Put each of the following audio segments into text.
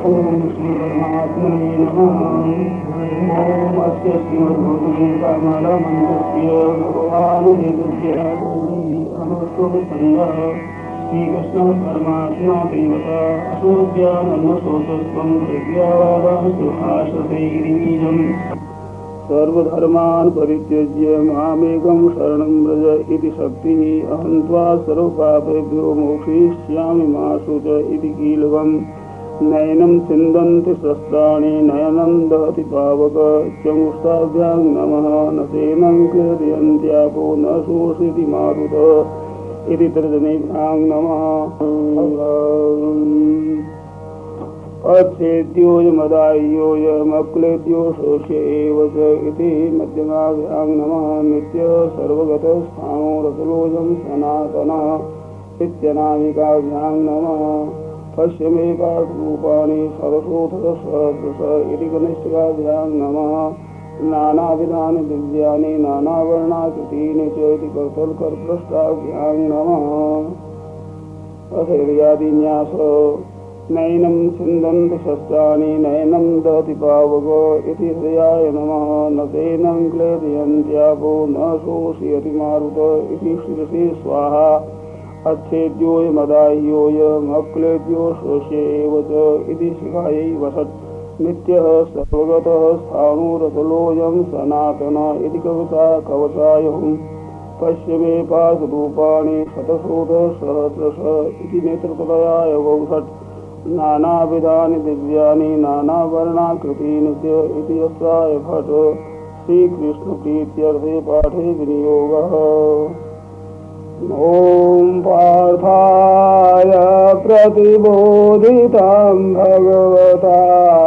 ओम श्री परमात्मने नमः। ओम अस्य श्रीमद्भगवते कामलमन्त्रस्य भगवानुदेवस्य अनुष्टुप्छन्दः श्रीकृष्ण परमात्मा देवता असोज्ञानन्वशोचस्त्वं प्रज्ञावादांस्तु आश्रते गिरिबीजम्। सर्वधर्मान् परित्यज्य मामेकं शरणं व्रज इति शक्तिः। अहं त्वा सर्वपापेभ्यो मोक्षयिष्यामि मा शुच इति कीलकम्। नयनं छिन्दन्ति शस्त्राणि नयनं दहति पावक। चमुष्टाभ्यां नमः न सेनं क्लेदयन्त्यापो न शोषयति मारुत इति तर्जनीभ्यां नमः। अच्छेद्योऽयमदाह्योऽयमक्लेद्यो शोष्य एव च इति मध्यमाभ्यां नमः। नित्य सर्वगतस्थाणो रसलोऽयं सनातनः इत्यनामिकाभ्यां नमः। पश्य मे पार्थरूपाणि सरसोऽथ इति कनिष्ठिकाभ्यां नमः। नानाविधानि दिव्यानि नानावर्णाकृतीनि च इति कर्तलकर्पृष्टाभ्यां नमः। अथ हृदयादिन्यास नैनं छिन्दन्ति शस्त्राणि नयनं दहति पावक इति हृदयाय नमः। न सेनं क्लेदयन्त्यापो न शोषयति मारुत इति शिरसि स्वाहा। अच्छेद्योऽयमदाह्योऽयमक्लेद्यो शोष्य एव च इति शिखायै वसत्। नित्यः सर्वगतः स्थाणु रसलोऽयं सनातन इति कवचायम्। पश्य मे पार्थरूपाणि शतशोधसहस्रश इति नेत्रतलयाय वौषट्। नानाविधानि दिव्यानि नानावर्णाकृतीनि च इति यस्याय भट्। श्रीकृष्णप्रीत्यर्थे पाठे विनियोगः। ॐ पार्थाय प्रतिबोधितं भगवता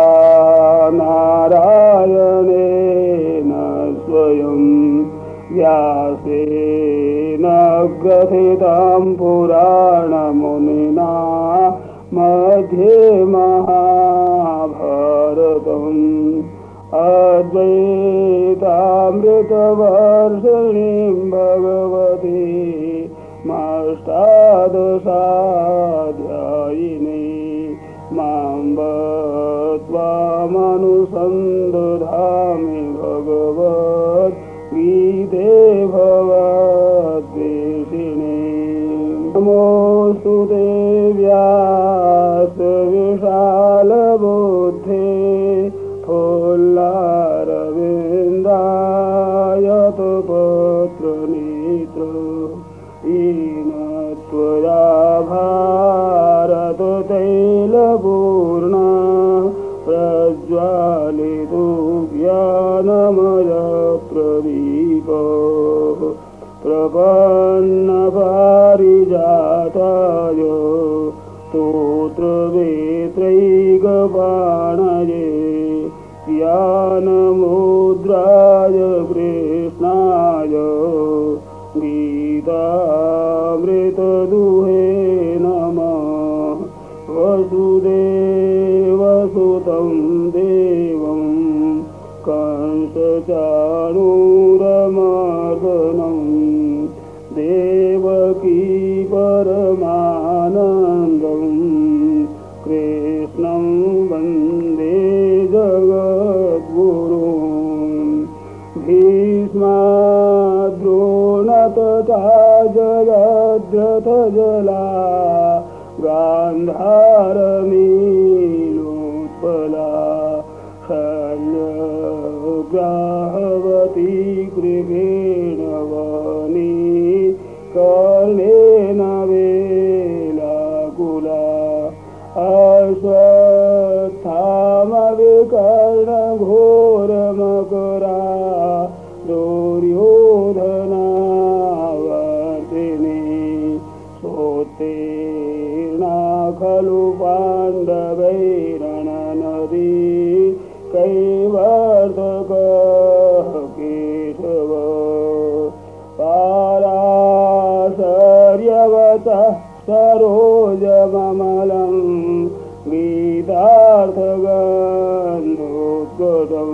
नारायणेन स्वयं व्यासेन ग्रथितं पुराणमुनिना मध्ये महाभारतम्। अद्वैतामृतवर्षिणीं भगवती अष्टादशाध्यायिनी मां त्वामनुसन्दधामि भगवद्गीते भगवद्वेषिणे। नमोऽस्तु ते व्यासविशालबुद्धे फुल्लारविन्दायतपत्रनेत्र। येन त्वया भारततैलपूर्णा प्रज्वालितो ज्ञानमयप्रदीपः। प्रपन्नपारिजाताय स्तोत्रवेत्रैकपाणये ज्ञानमुद्राय कृष्णाय गीतामृतदुहे नमः। वसुदेवसुतं देवं कंसचाणूरमर्दनं देवकी परमानन्दं कृष्णं वन्दे जगद्गुरुं। भीष्माद्रोणतथा जयद्रथजला गान्धारनीलोत्पला शल्यग्राहवती कृपेणवनी कर्णेन वेलाकुला। अश्वत्थामविकर्णघोरमकरा दुर्योधनावर्तिनी। सोत्तीर्णा खलु पाण्डवैरणनदी कैवर्तकः केशव। पाराशर्यवचः सरोजममलं गीतार्थगन्धोद्गतं।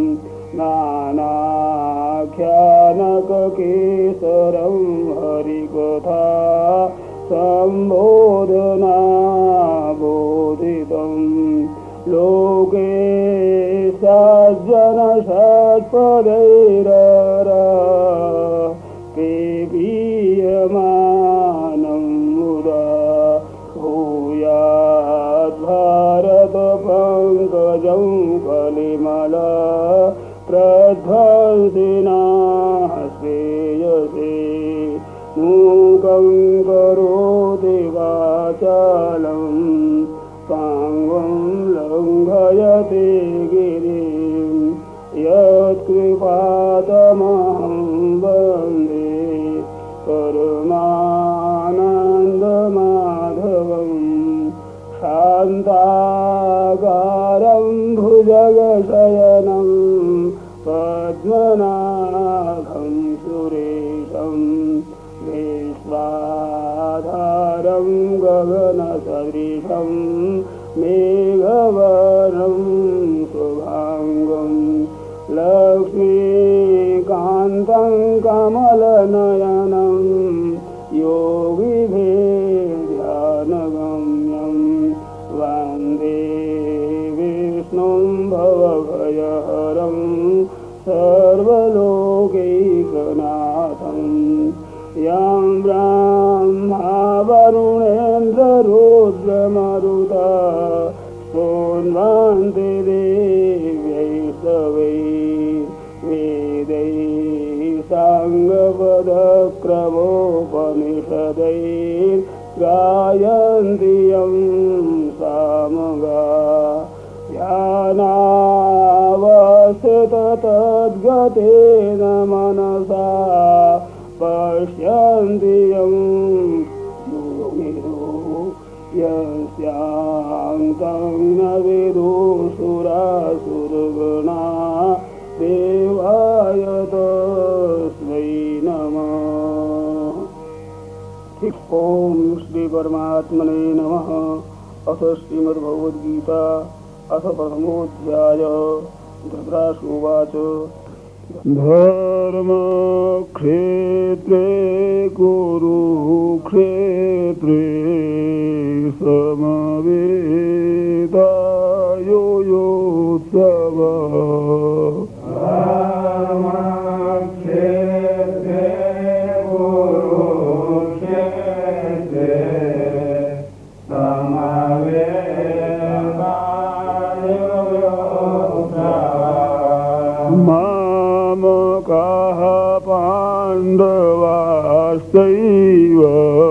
नानाख्यानककेसरं हरिकथा सम्बोधना बोधितं। लोके सज्जन सत्पदैररा पीयमानं मुदा भूयाद् भारत पंकजं कलिमला प्रध्वंसिनः श्रेयसे मूकं करोति वाचालं पाङ्गं लङ्घयते गिरिं यत्कृपातमहं वन्दे परमानन्दमाधवं शान्ताकारं भुजगशयनं पद्मनाभं सुरेशं विश्वाधारं गगनसदृशं मेघवर्णं शुभाङ्गं लक्ष्मीकान्तं कमलनयनं योगिभिर्ध्यानगम्यं वन्दे विष्णुं भवभयहरं सर्वलोकैकनाथं यं ब्रह्मा वरुणेन्द्ररुद्रमरुता स्तोन्वन्ति देव्यैस्तवै वेदैः साङ्गपदक्रमोपनिषदैर्गायन्ति यं सामगा ध्यानावस्थिततद्गतेन मनसा पश्यन्ति यं योगिनो यस्यान्तं न विदुषुरासुरगणा देवाय तस्मै नमः। ओम श्री परमात्मने नमः। अथ श्रीमद्भगवद्गीता अथ प्रथमोऽध्याय। धृतराष्ट्रोवाच धर्मक्षेत्रे कुरुक्षेत्रे समवेतायुयुत्सवः धर्मक्षेत्रे कुरुक्षेत्रे मामकाः पाण्डवाश्चैव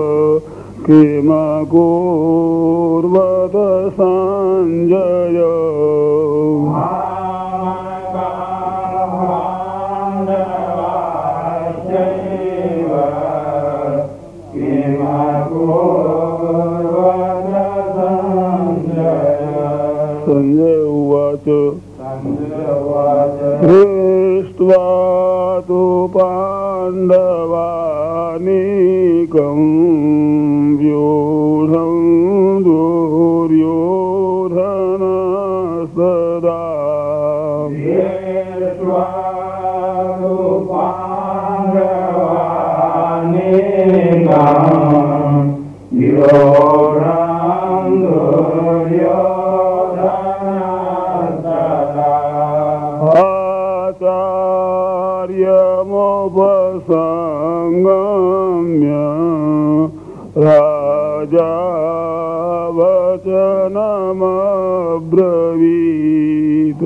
किमकुर्वत सञ्जय संजय उवाच दृष्ट्वा तु पाण्डवानीकं व्यूढं दुर्योधनस्तदा आचार्यमुपसंगम्य राजा वचनमब्रवीत्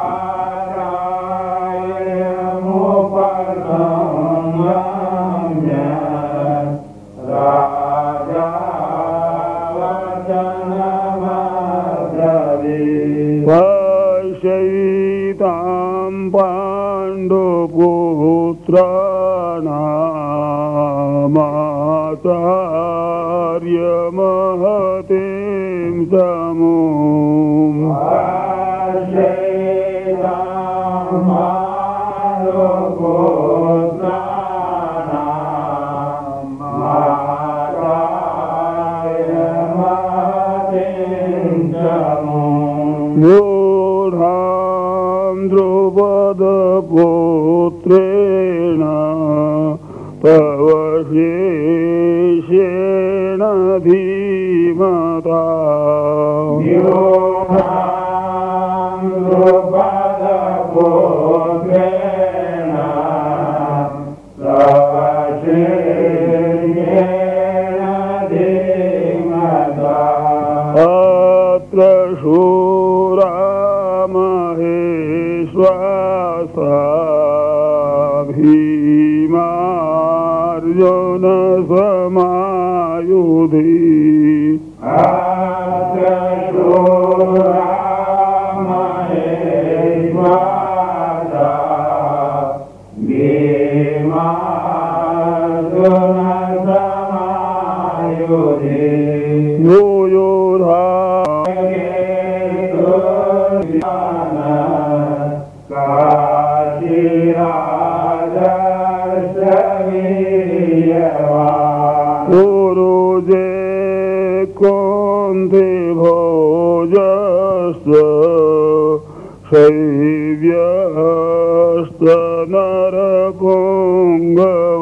पश्यैतां पाण्डुपुत्राणामाचार्यमहतीं समूम् मूढां द्रुपदपुत्रेण पवशेषेण धीमता अर्जुन समायुधि यो योधा गुरुजे कुन्ति भोजस्य शैव्यस्त नरपुङ्गव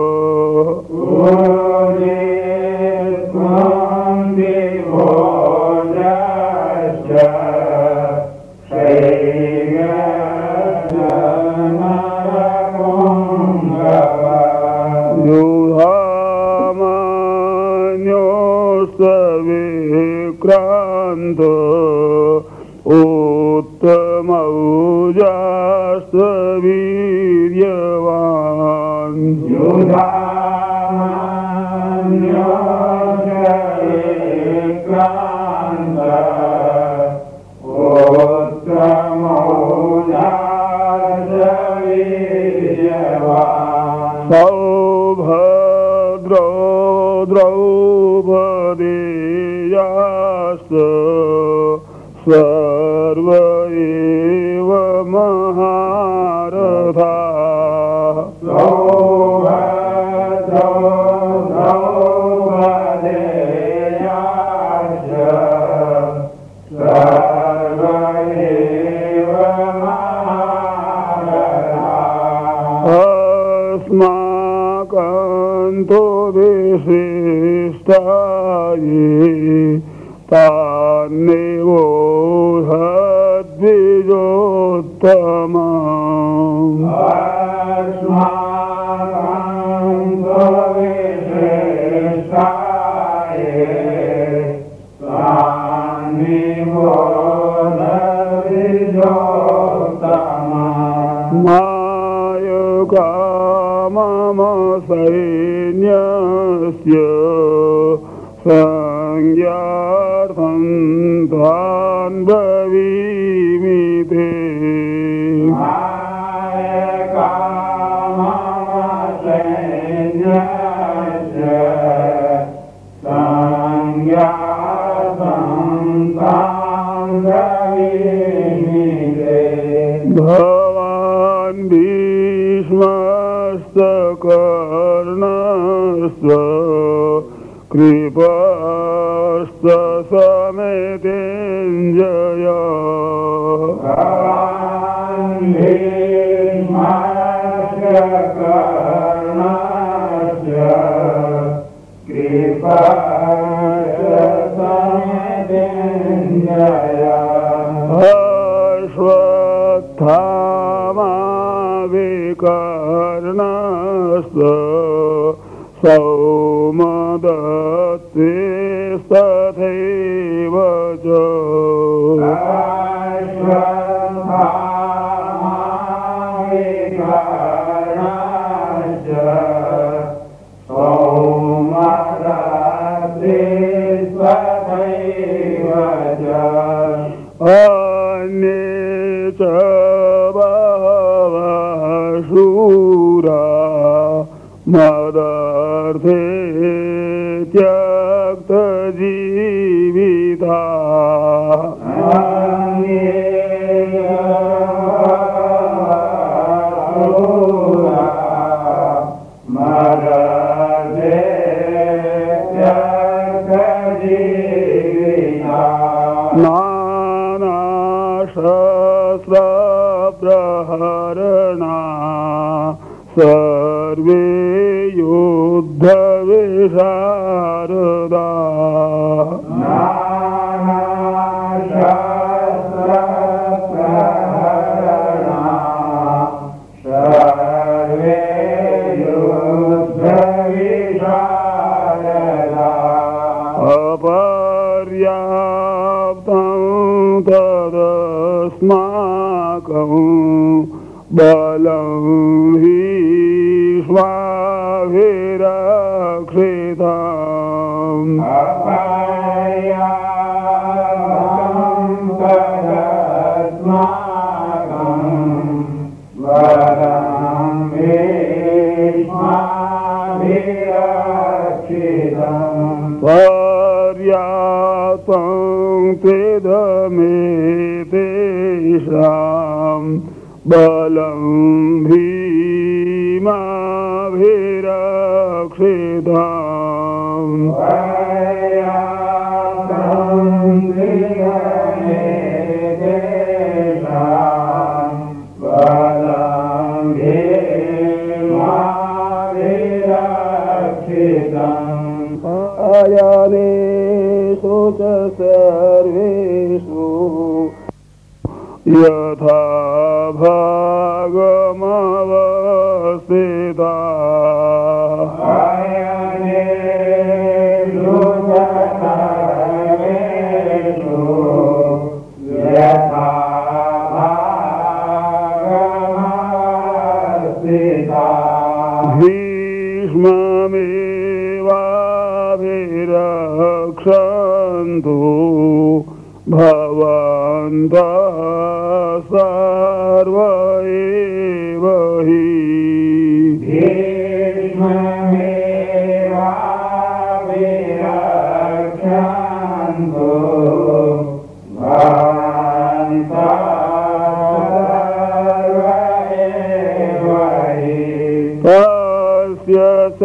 विक्रांत उत्तमौजास्त वीर्यवान् सौभद्रो द्रौपदेयाश्च सर्व एव महारथा अस्माकन्तो विशिष्टाये तान्निवोहद्विजोत्तमम् मायका मम सैन्यस्य संज्ञार्थं तान् ब्रवीमि ते भवान् भीष्मश्च कर्णश्च कृपश्च समेतेञ्जय अश्वत्थामा विकर्णश्च सौमदत्तेस्तथैव च अन्ये च बहवः शूरा मदर्थे त्यक्तजीविता नानाशस्त्रप्रहरणा सर्वे युद्धविशारदा अपर्याप्तं तदस्माकं बलं भीष्माभिरक्षितम् माभिरक्षिताम् पर्याप्तं तेषां बलं भीमाभिरक्षिताम् आयानेषु च सर्वेषु यथा भागमवस्थिता भीष्ममेवाभिरक्षन्तु भवन्तः सर्व एव हि भीष्ममेवाभिरक्षन्तु भवन्तः सर्व एव हि तस्य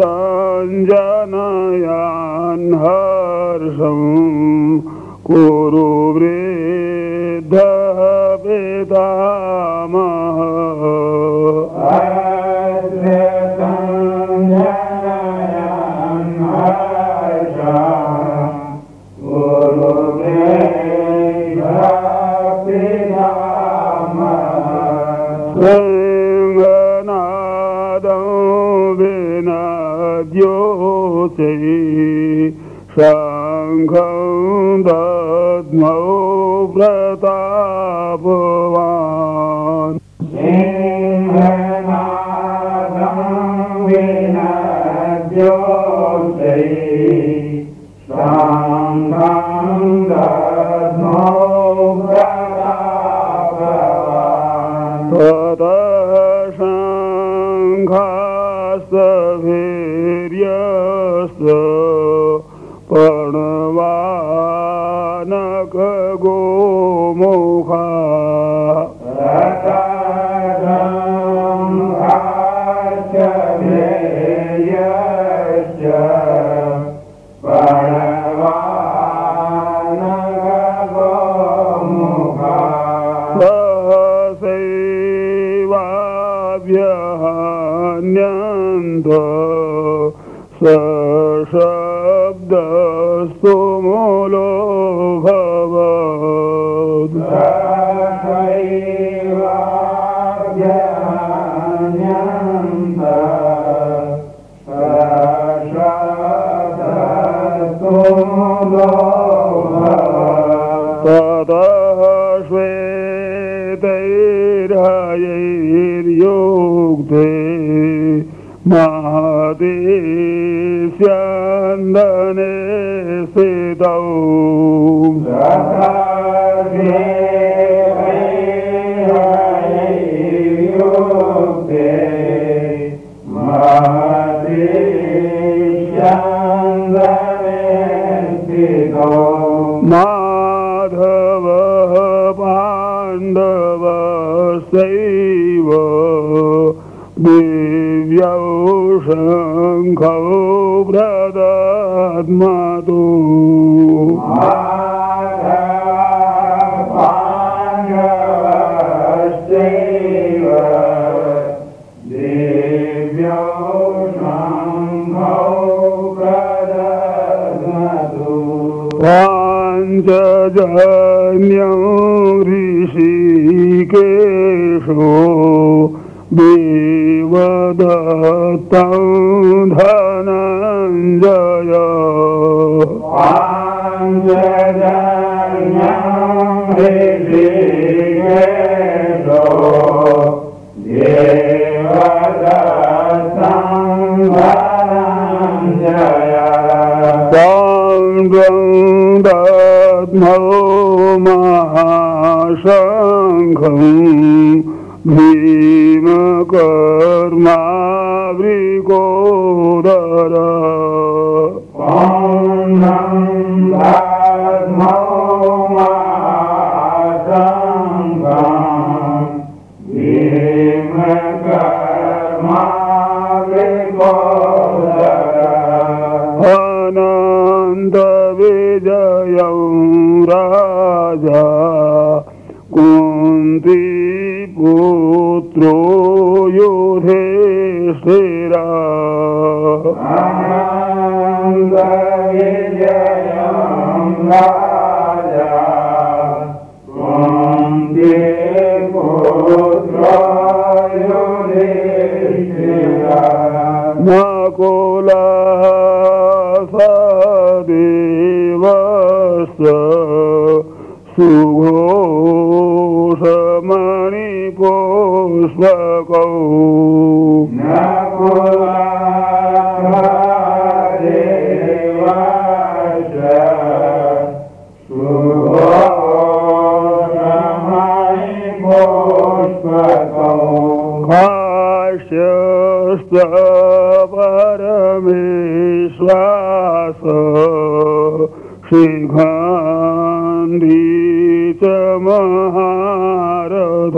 सञ्जनयान् हर्षम् कुरु वृद्धः पितामहः सिंहनादं विनद्योते शङ्खं दद्मौ प्रतापवान् सिंहनादं विनद्योते शङ्खं दद्मौ प्रतापवान् ततः शङ्खास्तवीर्यस्य पर्णवानक गोमुखा सहसैवाभ्यहन्यन्त सशब्दस्तु मूलो भवत् ततः श्वेतैर्हयैर्युक्ते महति स्यन्दने स्थितौ माधवः पाण्डवस्यैव दिव्यौ शङ्खौ प्रदद्मतु पाण्डवस्यैव दिव्यौ शङ्खौ प्रदद्मतु पाञ्चजन्यं ऋषिकेशो देवदत्तं धनञ्जय पाञ्चजन्यं ऋषिकेशो देवदत्तं दद्मो महाशङ्खम् भीमकर्मावृकोदर अनन्त विजयं राजा कुन्ती पुत्रो युधिष्ठिरा अनन्त विजयं राजा कुन्ती पुत्रो युधिष्ठिरा नकुलः सहदेवस्य सुघोषमणिपुष्पकौ काश्यश्च परमेश्वास शिखण्डी च महारथ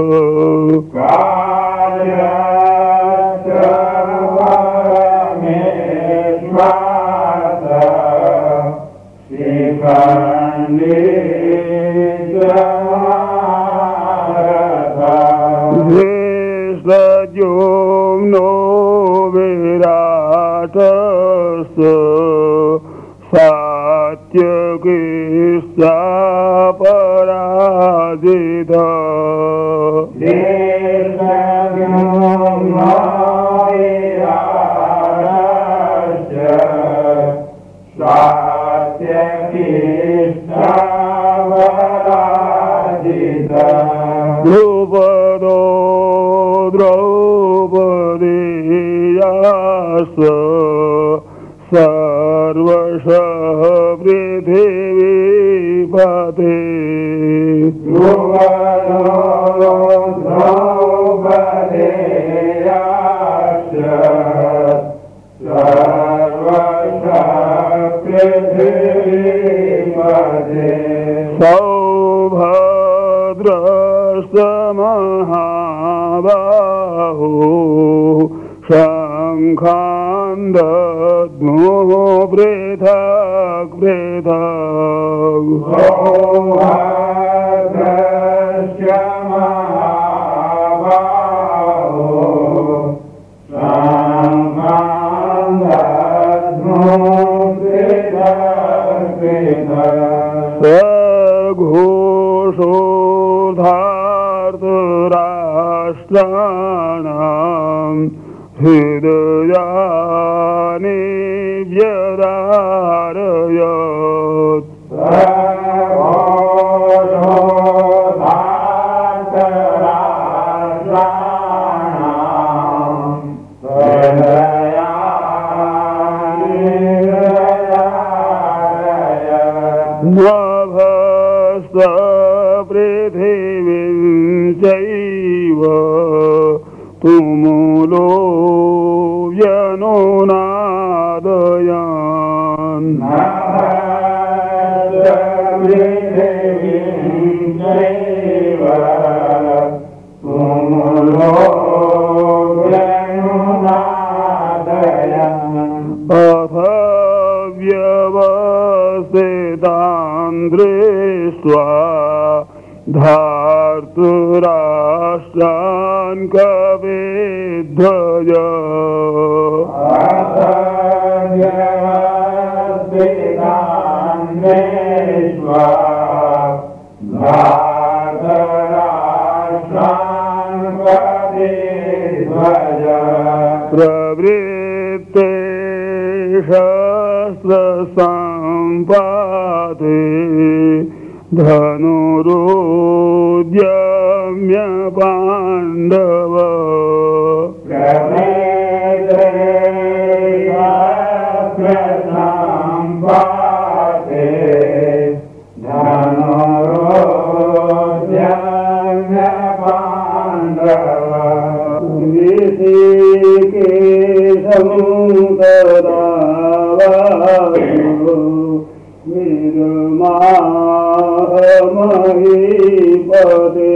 ज्येष्ठद्युम्नो विराटस्य सात्यकीश्चा पराजिता द्रुपदो द्रौपदीयास्य सर्वशः पृथिवीपते द्रुपदो द्रौपदीयास्य सर्वशः पृथिवीपते सौभद्रस्य महाबाहो शङ्खान् दद्मो पृथक् पृथक् सौभद्रस्य महाबाहो शङ्खान् दद्मो पृथक् पृथक् सघोषो धार्तराष्ट्राणाम् हृदयानि व्यदारयत् नभस्त पृथिवीं चैव तुमुलो व्यनुनादयन् अथ व्यवस्थितान् दृष्ट्वा धार्तराष्ट्रान् कविध्वज प्रवृत्ते शस्त्रसम्पाते धनुरुद्यम्य पाण्डव तदावासो निर्माहमहीपते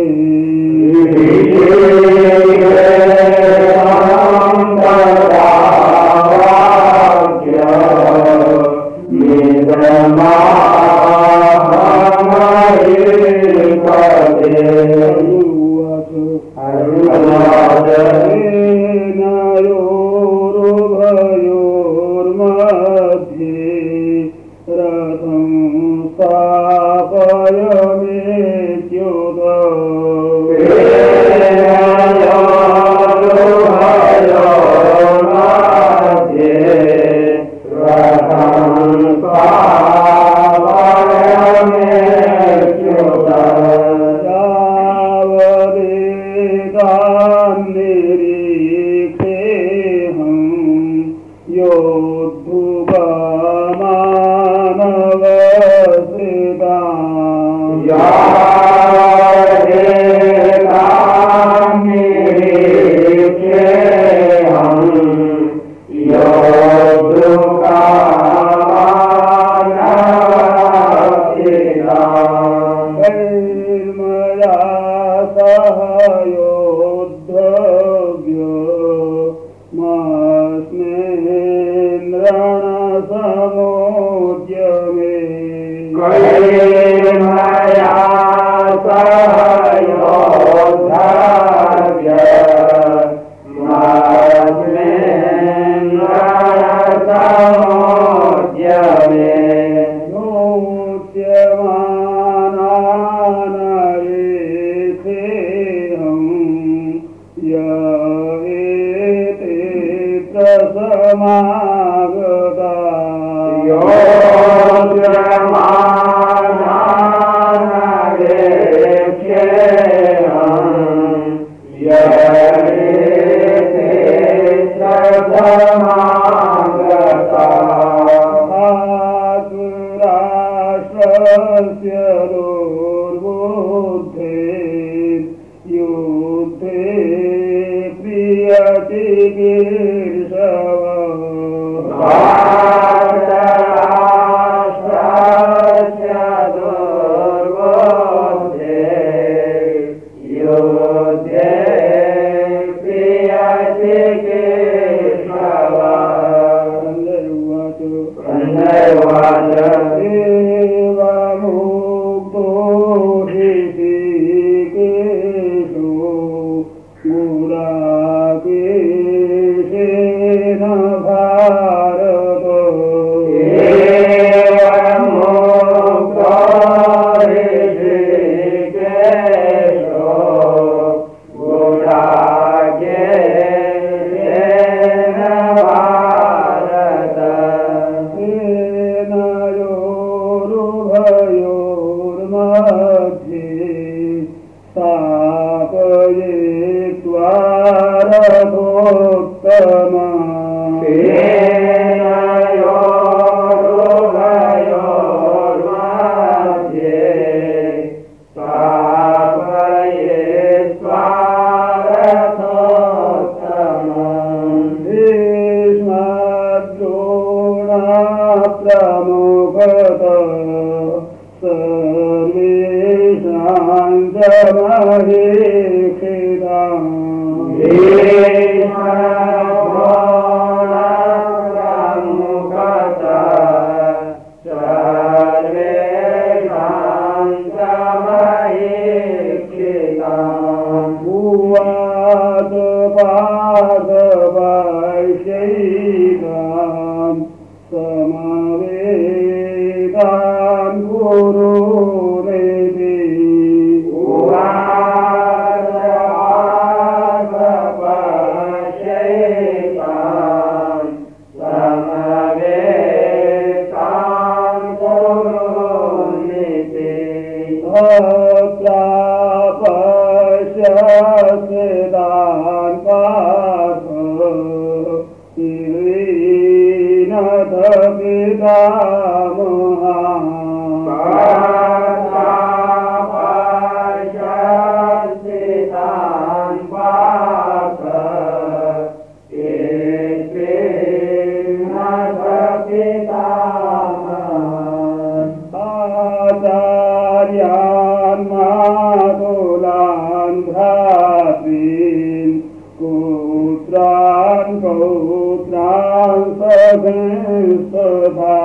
सदा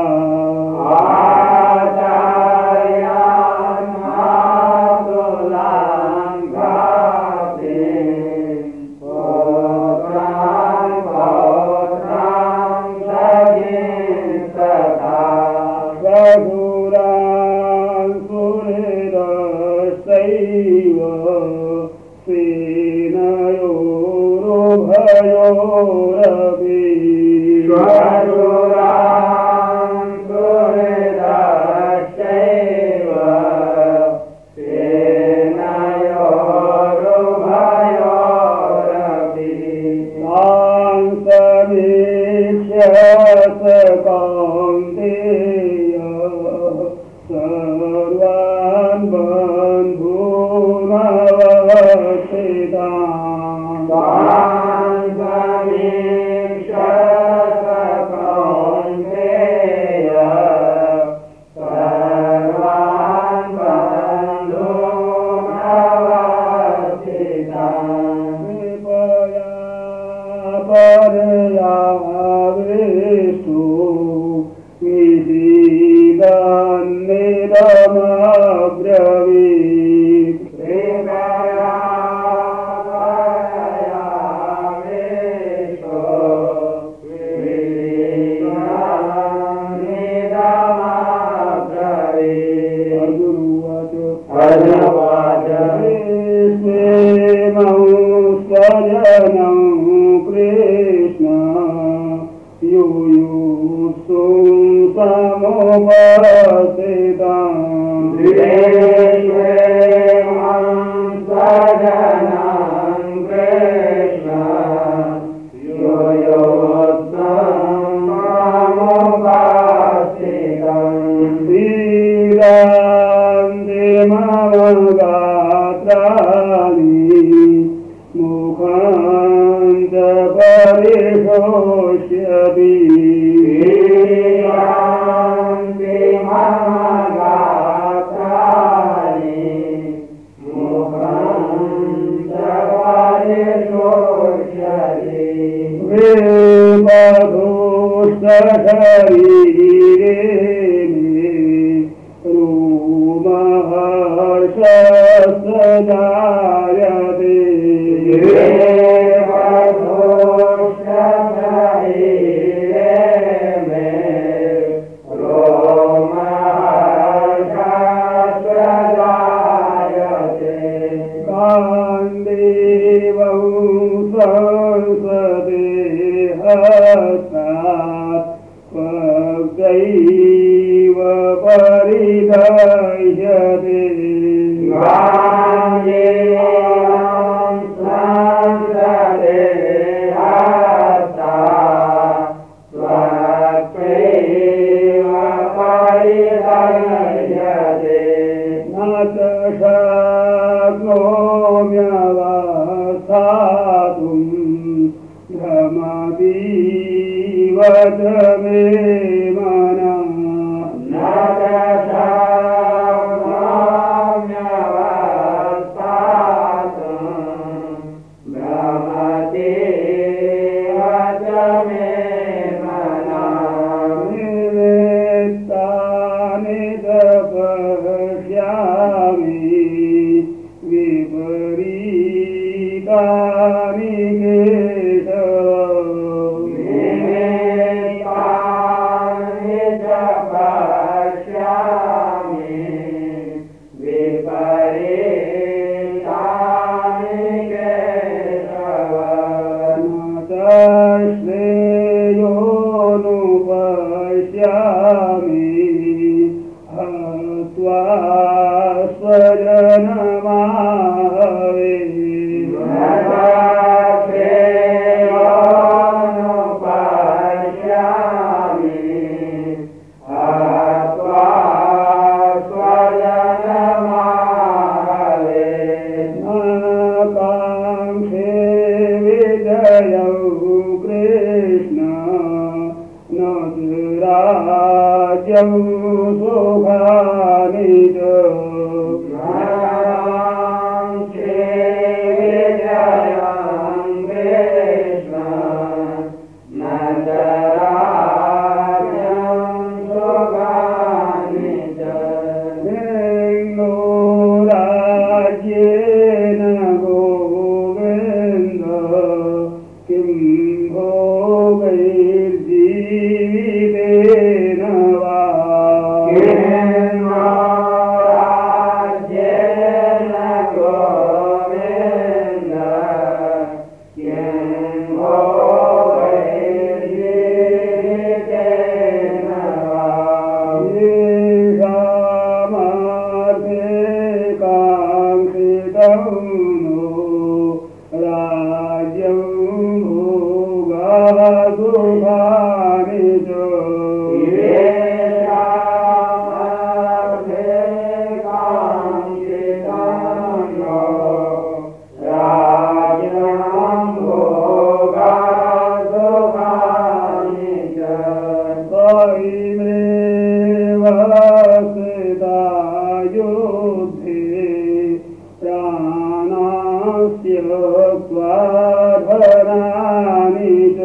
Nandara अयमेव स्थिता युद्धे प्राणास्य त्वाधराणि च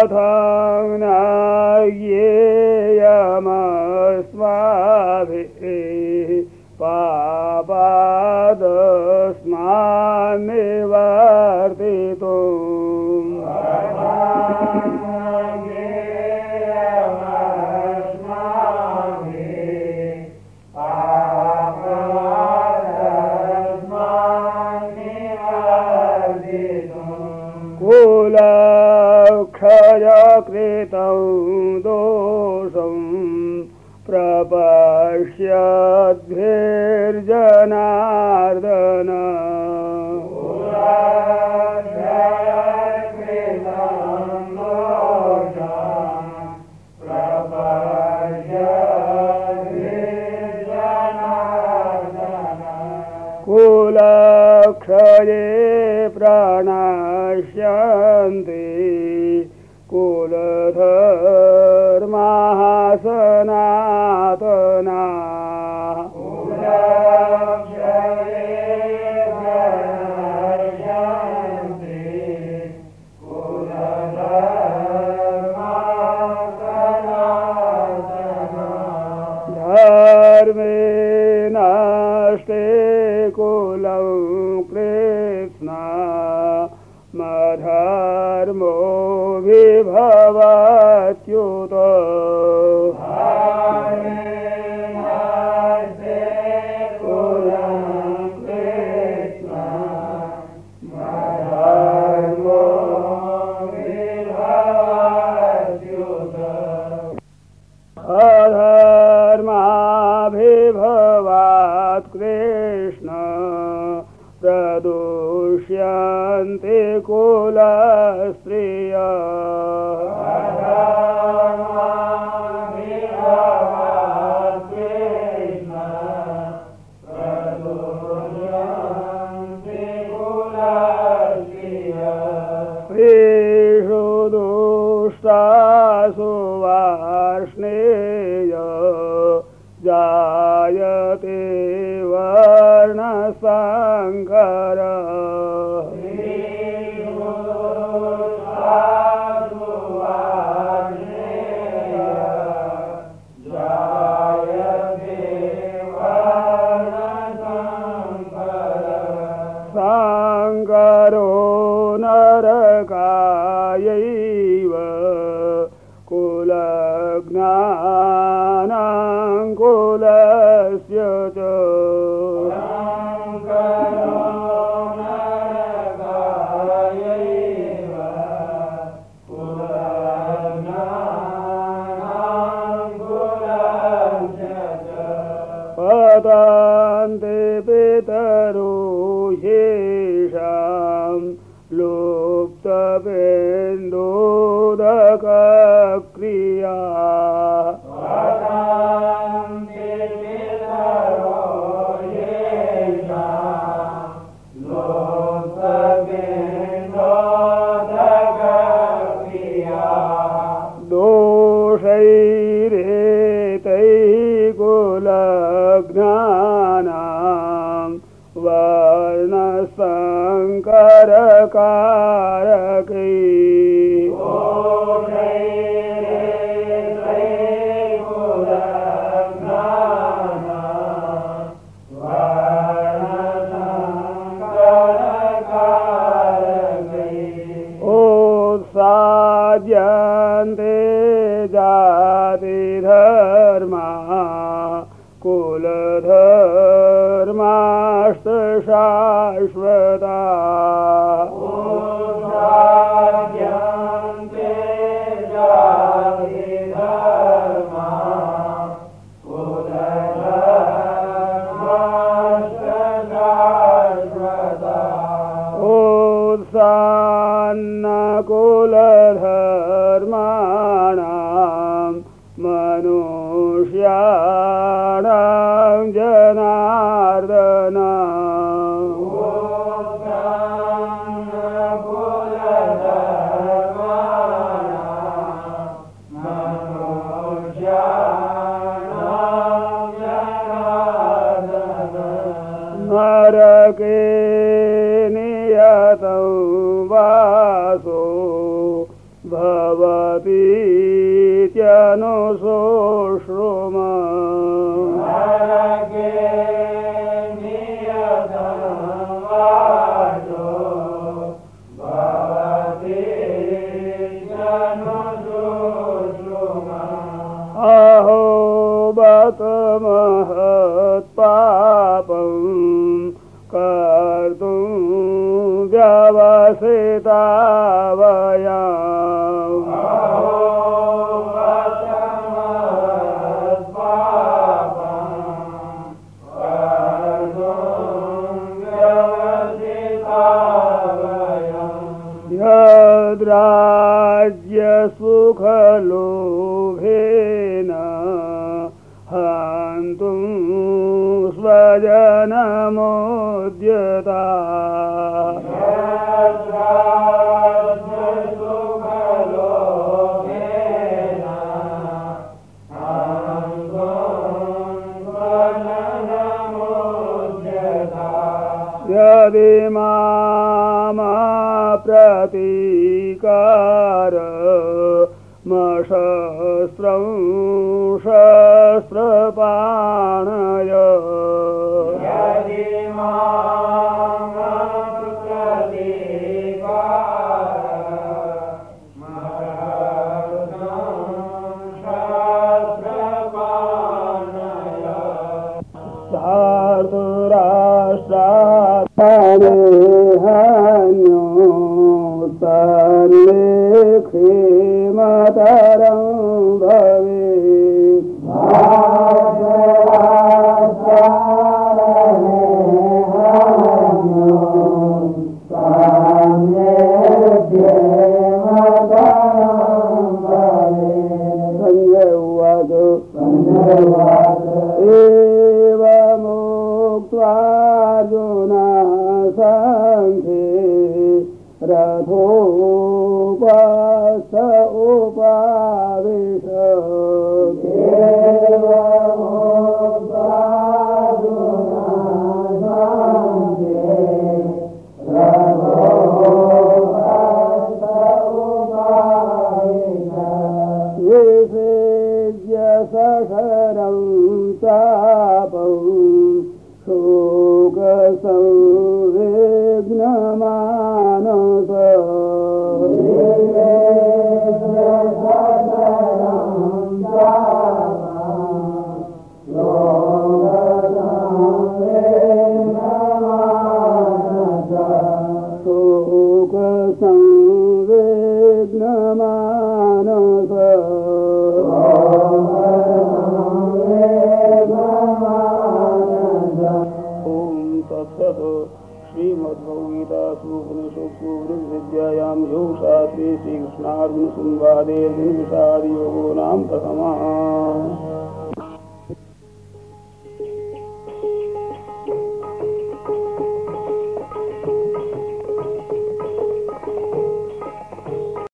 अथाज्ञेयमस्माभिः पापादस्मान्निवर्तितुम् कुलक्षयकृतं दोषं प्रपश्यद्भिर्जनार्दन कुलक्षये प्रणश्यन्ति कुलधर्माः सनातनाः धर्मे नष्टे कुलं कृत्स्ना मधर्मो विभवत्युत अधर्माभिभवात् कृष्ण प्रदुष्यन्ते कुलस्त्रियः स्त्रीषु दुष्टासु वार्ष्णेय जायते वर्णसङ्कर सङ्करो नरकायैव कुलज्ञानं कुलस्य च पतन्ते पितरो येषां लुप्तपिण्डोदकक्रिया दोषैरेतैः कुलज्ञानां वर्णसङ्करकारकैः उत्साद्यन्ते जातिधर्मा कुलधर्माश्च शाश्वता उत्सान्नकुलधर्माणां मनुष्याणां जनार्दन नरके नियतं वासो भव भवतीत्यनुशोश्रुम अहो बत महत्पापं कर्तुं व्यवसिता वयम् यद्राज्यसुखलोभेन हन्तुं स्वजनमुद्यता यदि प्रतीकारमशस्त्रं शस्त्रपाणय क्षेमतरं भवेत् संजय उवाच एवमुक्त्वार्जुनः सङ्ख्ये रथोपस्थ उपाविशत् सशरं चापं शोकसंविघ्नमानस शोकसंविघ्नमानस श्रीमद्भगवद्गीतासूपनिषत्सु विद्यायां योगशास्त्रे श्रीकृष्णार्जुनसंवादे निर्विषादयोगो नाम प्रथमः।